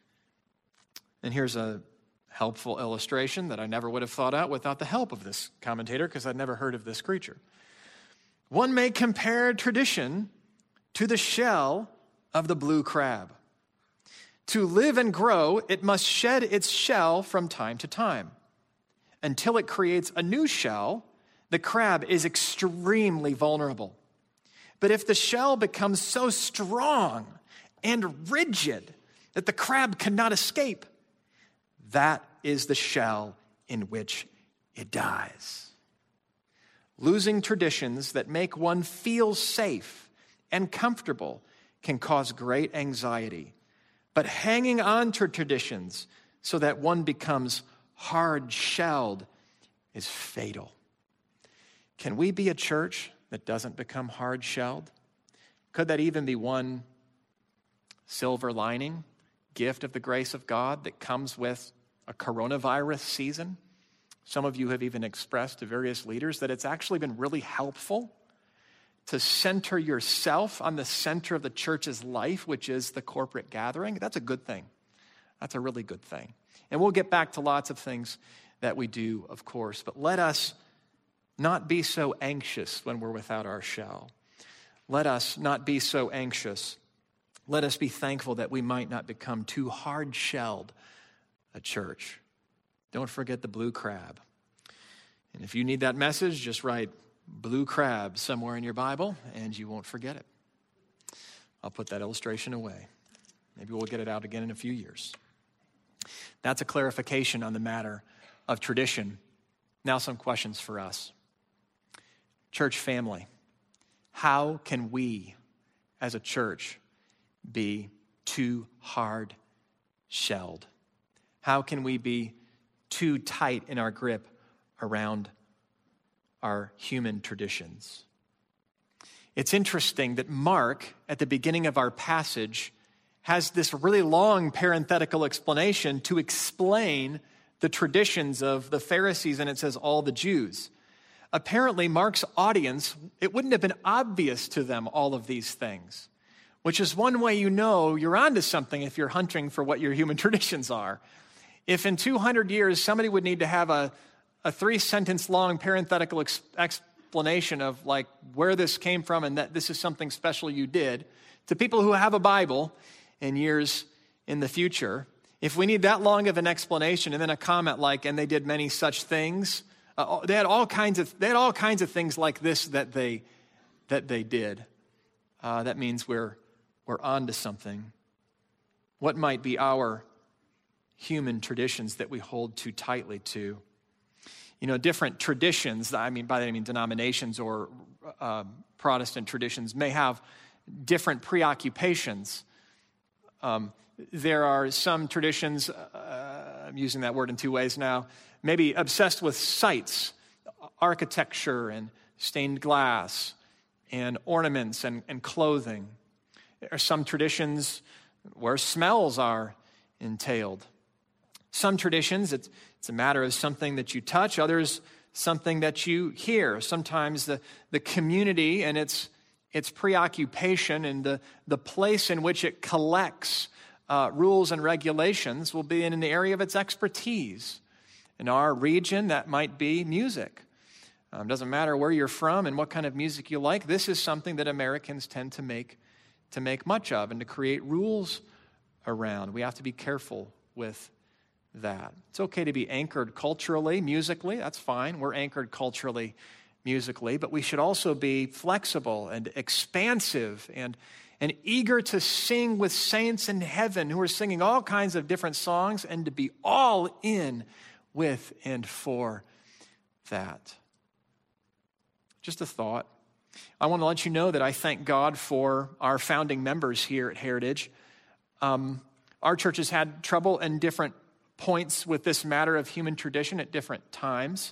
And here's a helpful illustration that I never would have thought out without the help of this commentator, because I'd never heard of this creature. One may compare tradition to the shell of the blue crab. To live and grow, it must shed its shell from time to time. Until it creates a new shell, the crab is extremely vulnerable. But if the shell becomes so strong and rigid that the crab cannot escape, that is the shell in which it dies. Losing traditions that make one feel safe and comfortable can cause great anxiety. But hanging on to traditions so that one becomes hard-shelled is fatal. Can we be a church that doesn't become hard-shelled? Could that even be one silver lining, gift of the grace of God that comes with a coronavirus season? Some of you have even expressed to various leaders that it's actually been really helpful to center yourself on the center of the church's life, which is the corporate gathering. That's a good thing. That's a really good thing. And we'll get back to lots of things that we do, of course, but let us not be so anxious when we're without our shell. Let us not be so anxious. Let us be thankful that we might not become too hard-shelled a church. Don't forget the blue crab. And if you need that message, just write blue crab somewhere in your Bible and you won't forget it. I'll put that illustration away. Maybe we'll get it out again in a few years. That's a clarification on the matter of tradition. Now some questions for us. Church family, how can we as a church be too hard-shelled? How can we be too tight in our grip around our human traditions? It's interesting that Mark, at the beginning of our passage, has this really long parenthetical explanation to explain the traditions of the Pharisees, and it says all the Jews. Apparently, Mark's audience, it wouldn't have been obvious to them, all of these things, which is one way you know you're onto something if you're hunting for what your human traditions are. If in 200 years somebody would need to have a 3-sentence long parenthetical explanation of like where this came from and that this is something special you did, to people who have a Bible in years in the future, if we need that long of an explanation and then a comment like, and they did many such things, they had all kinds of things like this that they did. That means we're on to something. What might be our human traditions that we hold too tightly to? You know, different traditions, by that I mean denominations or Protestant traditions, may have different preoccupations. There are some traditions, I'm using that word in two ways now, maybe obsessed with sights, architecture and stained glass and ornaments and clothing. There are some traditions where smells are entailed. Some traditions, it's a matter of something that you touch, others something that you hear. Sometimes the community and its preoccupation and the place in which it collects rules and regulations will be in the area of its expertise. In our region, that might be music. Doesn't matter where you're from and what kind of music you like. This is something that Americans tend to make much of and to create rules around. We have to be careful with that. It's okay to be anchored culturally, musically. That's fine. We're anchored culturally, musically, but we should also be flexible and expansive and eager to sing with saints in heaven who are singing all kinds of different songs and to be all in with and for that. Just a thought. I want to let you know that I thank God for our founding members here at Heritage. Our church has had trouble in different points with this matter of human tradition at different times.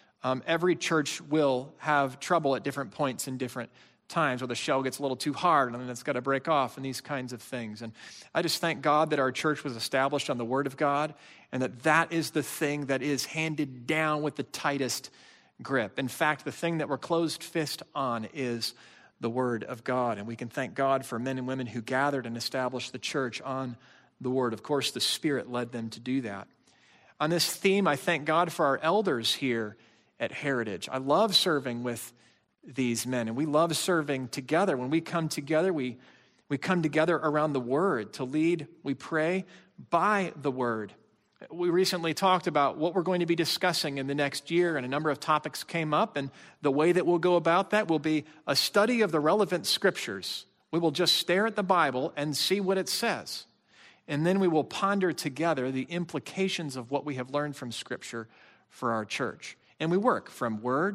Every church will have trouble at different points in different times where the shell gets a little too hard and then it's got to break off and these kinds of things. And I just thank God that our church was established on the Word of God and that is the thing that is handed down with the tightest grip. In fact, the thing that we're closed fist on is the Word of God. And we can thank God for men and women who gathered and established the church on the Word. Of course, the Spirit led them to do that. On this theme, I thank God for our elders here at Heritage. I love serving with these men, and we love serving together. When we come together, we come together around the Word to lead, we pray by the Word. We recently talked about what we're going to be discussing in the next year, and a number of topics came up, and the way that we'll go about that will be a study of the relevant scriptures. We will just stare at the Bible and see what it says. And then we will ponder together the implications of what we have learned from Scripture for our church. And we work from word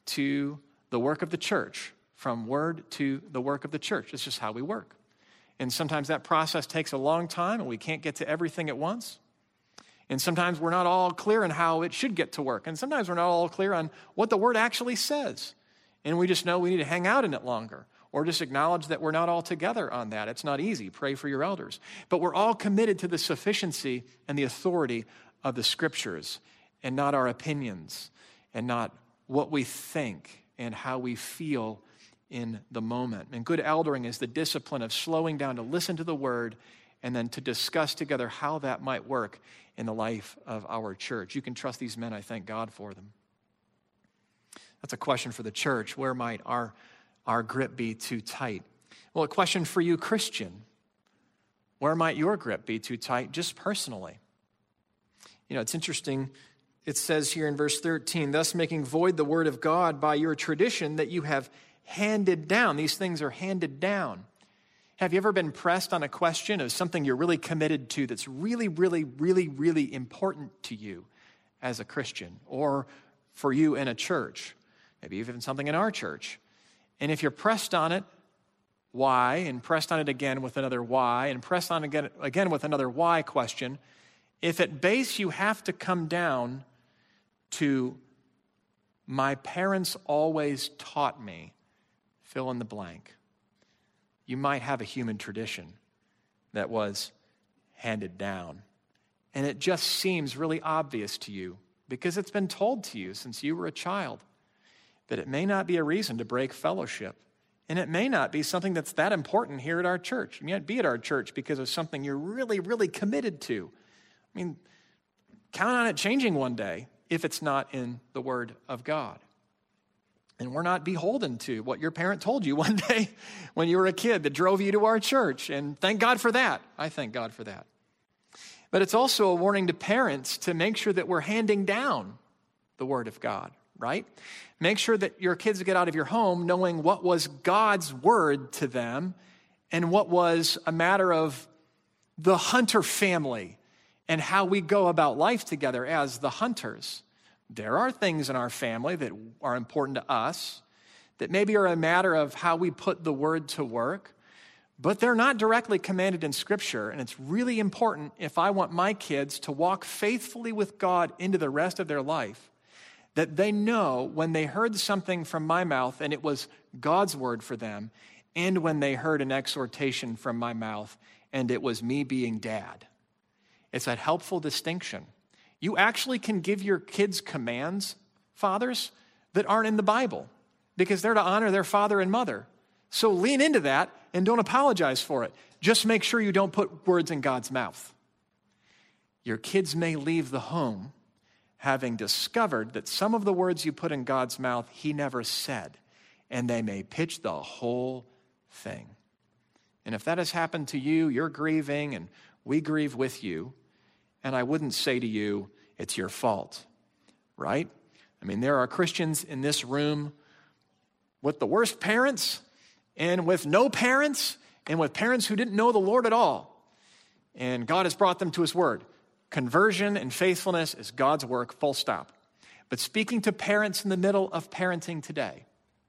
to the work of the church, from word to the work of the church. It's just how we work. And sometimes that process takes a long time and we can't get to everything at once. And sometimes we're not all clear on how it should get to work. And sometimes we're not all clear on what the word actually says. And we just know we need to hang out in it longer or just acknowledge that we're not all together on that. It's not easy. Pray for your elders. But we're all committed to the sufficiency and the authority of the Scriptures and not our opinions and not what we think and how we feel in the moment. And good eldering is the discipline of slowing down to listen to the Word and then to discuss together how that might work in the life of our church. You can trust these men. I thank God for them. That's a question for the church. Where might our grip be too tight? Well, a question for you, Christian. Where might your grip be too tight, just personally? You know, it's interesting. It says here in verse 13, thus making void the word of God by your tradition that you have handed down. These things are handed down. Have you ever been pressed on a question of something you're really committed to that's really, really, really, really important to you as a Christian or for you in a church? Maybe even something in our church. And if you're pressed on it, why, and pressed on it again with another why, and pressed on again with another why question, if at base you have to come down to my parents always taught me, fill in the blank, you might have a human tradition that was handed down. And it just seems really obvious to you because it's been told to you since you were a child that it may not be a reason to break fellowship. And it may not be something that's that important here at our church. It may not be at our church because of something you're really, really committed to. I mean, count on it changing one day if it's not in the Word of God. And we're not beholden to what your parent told you one day when you were a kid that drove you to our church. And thank God for that. I thank God for that. But it's also a warning to parents to make sure that we're handing down the Word of God, right? Make sure that your kids get out of your home knowing what was God's word to them and what was a matter of the Hunter family and how we go about life together as the Hunters. There are things in our family that are important to us that maybe are a matter of how we put the word to work, but they're not directly commanded in Scripture. And it's really important if I want my kids to walk faithfully with God into the rest of their life, that they know when they heard something from my mouth and it was God's word for them, and when they heard an exhortation from my mouth and it was me being dad. It's a helpful distinction. You actually can give your kids commands, fathers, that aren't in the Bible because they're to honor their father and mother. So lean into that and don't apologize for it. Just make sure you don't put words in God's mouth. Your kids may leave the home having discovered that some of the words you put in God's mouth, he never said, and they may pitch the whole thing. And if that has happened to you, you're grieving, and we grieve with you, and I wouldn't say to you, it's your fault, right? I mean, there are Christians in this room with the worst parents, and with no parents, and with parents who didn't know the Lord at all, and God has brought them to his word. Conversion and faithfulness is God's work, full stop. But speaking to parents in the middle of parenting today,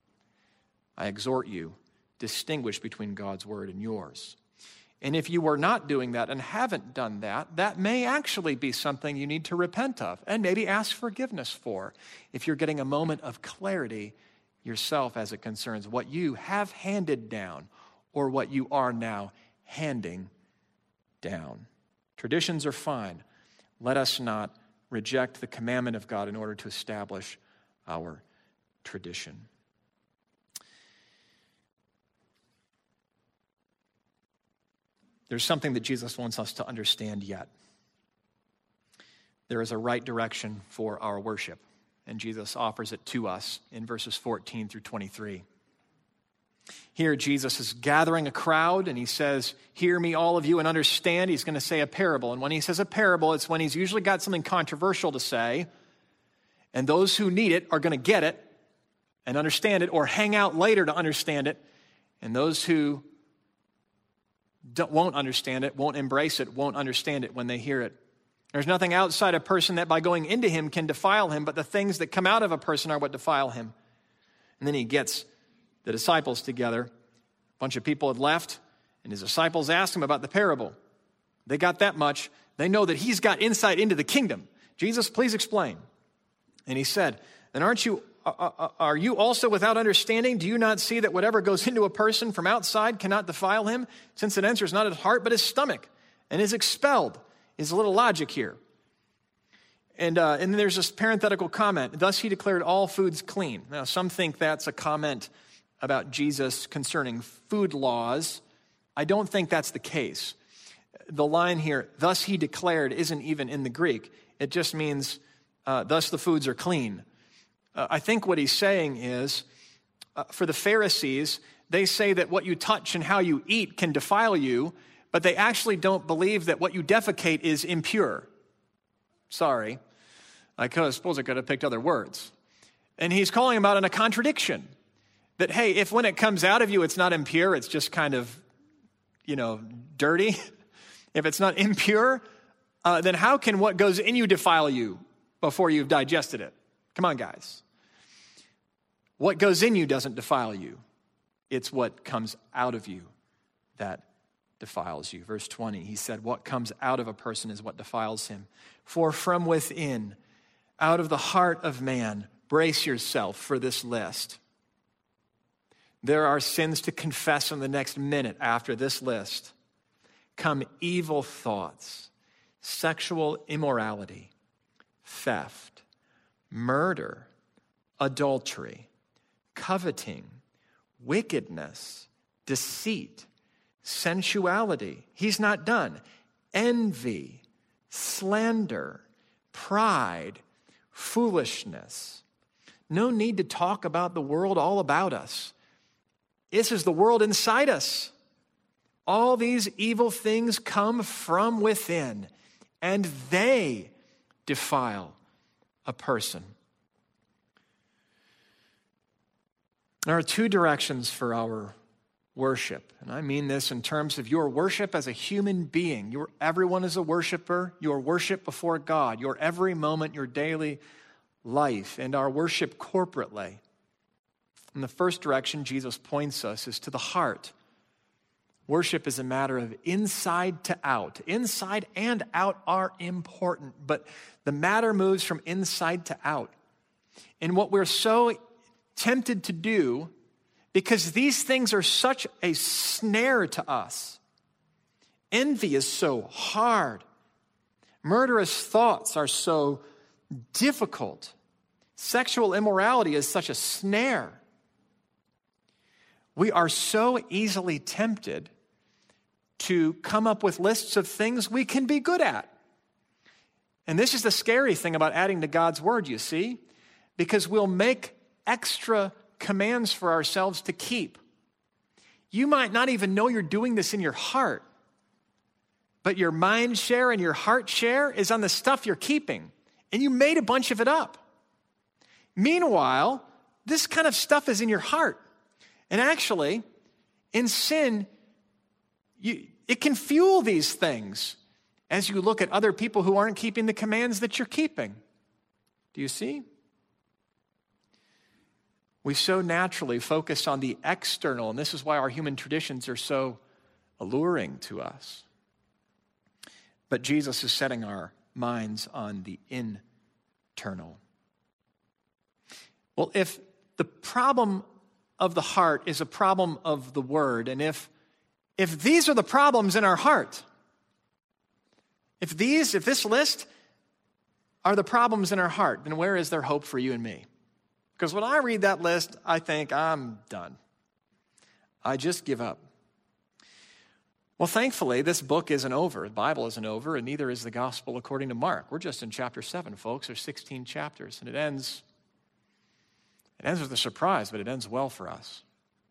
I exhort you, distinguish between God's word and yours. And if you are not doing that and haven't done that, that may actually be something you need to repent of and maybe ask forgiveness for if you're getting a moment of clarity yourself as it concerns what you have handed down or what you are now handing down. Traditions are fine. Let us not reject the commandment of God in order to establish our tradition. There's something that Jesus wants us to understand yet. There is a right direction for our worship, and Jesus offers it to us in verses 14 through 23. Here, Jesus is gathering a crowd, and he says, hear me, all of you, and understand. He's going to say a parable. And when he says a parable, it's when he's usually got something controversial to say, and those who need it are going to get it and understand it or hang out later to understand it, and those who won't understand it, won't embrace it, won't understand it when they hear it. There's nothing outside a person that by going into him can defile him, but the things that come out of a person are what defile him. And then he gets the disciples together. A bunch of people had left, and his disciples asked him about the parable. They got that much. They know that he's got insight into the kingdom. Jesus, please explain. And he said, then are you also without understanding? Do you not see that whatever goes into a person from outside cannot defile him, since it enters not his heart but his stomach and is expelled? Is a little logic here. And then there's this parenthetical comment. Thus he declared all foods clean. Now some think that's a comment about Jesus concerning food laws. I don't think that's the case. The line here, thus he declared, isn't even in the Greek. It just means, thus the foods are clean. I think what he's saying is, for the Pharisees, they say that what you touch and how you eat can defile you, but they actually don't believe that what you defecate is impure. Sorry. I suppose I could have picked other words. And he's calling them out on a contradiction. That, hey, if when it comes out of you, it's not impure, it's just kind of, dirty. If it's not impure, then how can what goes in you defile you before you've digested it? Come on, guys. What goes in you doesn't defile you. It's what comes out of you that defiles you. Verse 20, he said, what comes out of a person is what defiles him. For from within, out of the heart of man, brace yourself for this list. There are sins to confess in the next minute after this list. Come evil thoughts, sexual immorality, theft, murder, adultery, coveting, wickedness, deceit, sensuality. He's not done. Envy, slander, pride, foolishness. No need to talk about the world all about us. This is the world inside us. All these evil things come from within, and they defile a person. There are two directions for our worship, and I mean this in terms of your worship as a human being. Everyone is a worshiper. Your worship before God, your every moment, your daily life, and our worship corporately. And the first direction Jesus points us is to the heart. Worship is a matter of inside to out. Inside and out are important, but the matter moves from inside to out. And what we're so tempted to do, because these things are such a snare to us. Envy is so hard. Murderous thoughts are so difficult. Sexual immorality is such a snare. We are so easily tempted to come up with lists of things we can be good at. And this is the scary thing about adding to God's word, you see, because we'll make extra commands for ourselves to keep. You might not even know you're doing this in your heart, but your mind share and your heart share is on the stuff you're keeping, and you made a bunch of it up. Meanwhile, this kind of stuff is in your heart. And actually, in sin, it can fuel these things as you look at other people who aren't keeping the commands that you're keeping. Do you see? We so naturally focus on the external, and this is why our human traditions are so alluring to us. But Jesus is setting our minds on the internal. Well, if the problem of the heart is a problem of the word, and if these are the problems in our heart, if this list are the problems in our heart, then where is there hope for you and me? Because when I read that list, I think I'm done. I just give up. Well, thankfully, this book isn't over. The Bible isn't over, and neither is the gospel according to Mark. We're just in chapter 7, folks. There's 16 chapters, and it ends with a surprise, but it ends well for us.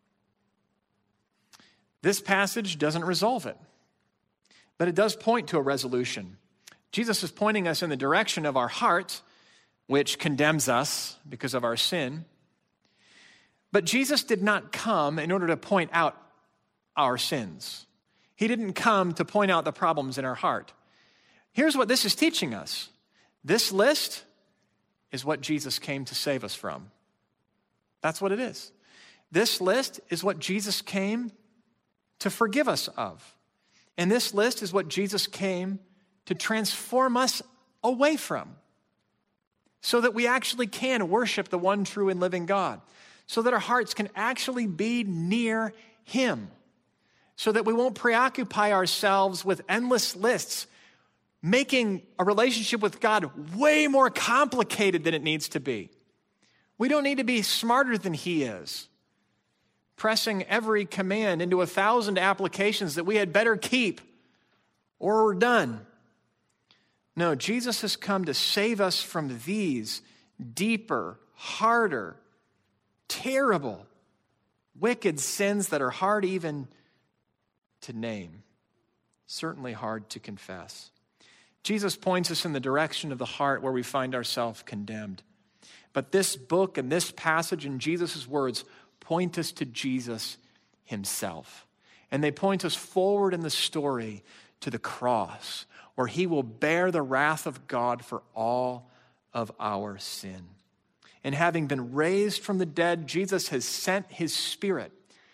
This passage doesn't resolve it, but it does point to a resolution. Jesus is pointing us in the direction of our heart, which condemns us because of our sin. But Jesus did not come in order to point out our sins. He didn't come to point out the problems in our heart. Here's what this is teaching us. This list is what Jesus came to save us from. That's what it is. This list is what Jesus came to forgive us of. And this list is what Jesus came to transform us away from, so that we actually can worship the one true and living God, so that our hearts can actually be near Him, so that we won't preoccupy ourselves with endless lists, making a relationship with God way more complicated than it needs to be. We don't need to be smarter than He is, pressing every command into 1,000 applications that we had better keep or we're done. No, Jesus has come to save us from these deeper, harder, terrible, wicked sins that are hard even to name, certainly hard to confess. Jesus points us in the direction of the heart where we find ourselves condemned. But this book and this passage and Jesus' words point us to Jesus Himself. And they point us forward in the story to the cross, where He will bear the wrath of God for all of our sin. And having been raised from the dead, Jesus has sent His Spirit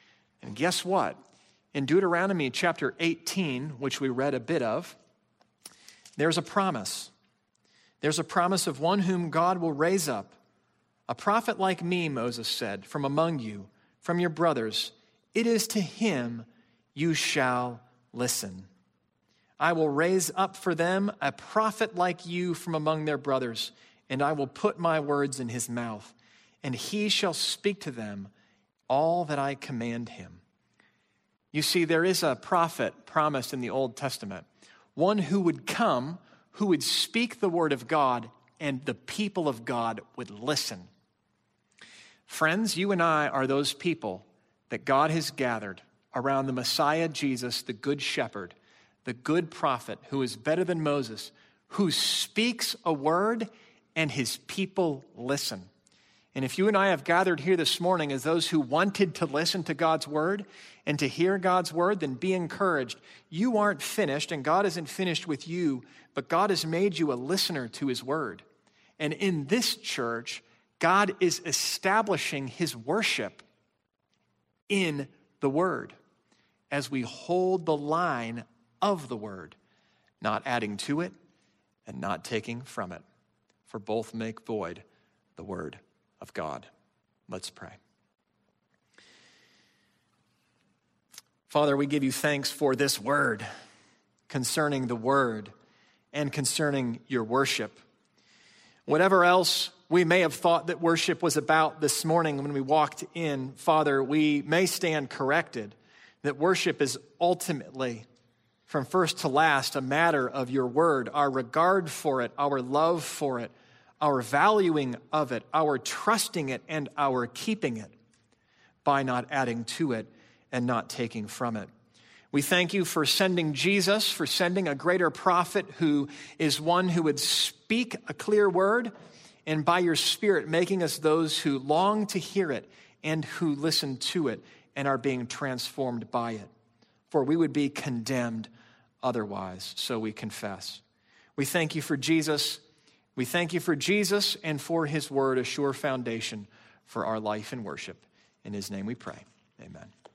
And guess what? In Deuteronomy chapter 18, which we read a bit of, there's a promise. There's a promise of one whom God will raise up, a prophet like me, Moses said, from among you, from your brothers. It is to him you shall listen. I will raise up for them a prophet like you from among their brothers, and I will put my words in his mouth, and he shall speak to them all that I command him. You see, there is a prophet promised in the Old Testament, one who would come, who would speak the word of God, and the people of God would listen. Friends, you and I are those people that God has gathered around the Messiah Jesus, the Good Shepherd, the good prophet who is better than Moses, who speaks a word and his people listen. And if you and I have gathered here this morning as those who wanted to listen to God's word and to hear God's word, then be encouraged. You aren't finished, and God isn't finished with you, but God has made you a listener to his word. And in this church, God is establishing his worship in the word as we hold the line of the word, not adding to it and not taking from it, for both make void the word of God. Let's pray. Father, we give you thanks for this word, concerning the word and concerning your worship. Whatever else we may have thought that worship was about this morning when we walked in, Father, we may stand corrected that worship is ultimately, from first to last, a matter of your word, our regard for it, our love for it, our valuing of it, our trusting it, and our keeping it by not adding to it and not taking from it. We thank you for sending Jesus, for sending a greater prophet who is one who would speak a clear word, and by your Spirit making us those who long to hear it and who listen to it and are being transformed by it. For we would be condemned otherwise, so we confess. We thank you for Jesus. We thank you for Jesus and for his word, a sure foundation for our life and worship. In his name we pray. Amen.